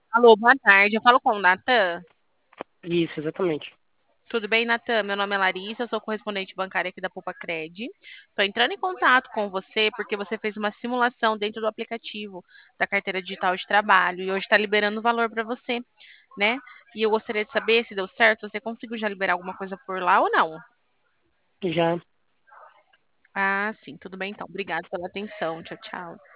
Alô, boa tarde. Eu falo com o Natan. Isso, exatamente. Tudo bem, Natan? Meu nome é Larissa, eu sou correspondente bancária aqui da Poupa Cred. Estou entrando em contato com você porque você fez uma simulação dentro do aplicativo da carteira digital de trabalho e hoje está liberando o valor para você, né? E eu gostaria de saber se deu certo, você conseguiu já liberar alguma coisa por lá ou não? Já, Ah, sim, tudo bem então. Obrigada pela atenção. Tchau, tchau.